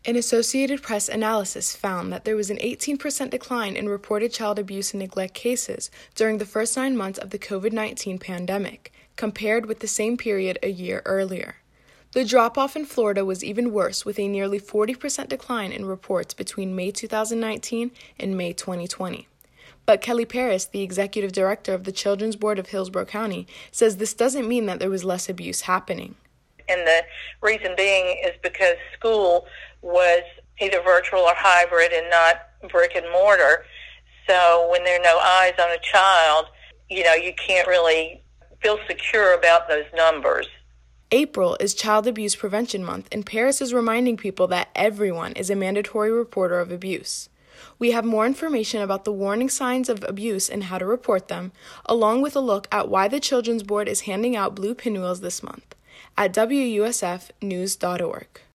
An Associated Press analysis found that there was an 18% decline in reported child abuse and neglect cases during the first 9 months of the COVID-19 pandemic, compared with the same period a year earlier. The drop-off in Florida was even worse, with a nearly 40% decline in reports between May 2019 and May 2020. But Kelly Paris, the executive director of the Children's Board of Hillsborough County, says this doesn't mean that there was less abuse happening. And the reason being is because school was either virtual or hybrid and not brick and mortar. So when there are no eyes on a child, you can't really feel secure about those numbers. April is Child Abuse Prevention Month, and Paris is reminding people that everyone is a mandatory reporter of abuse. We have more information about the warning signs of abuse and how to report them, along with a look at why the Children's Board is handing out blue pinwheels this month at WUSFnews.org.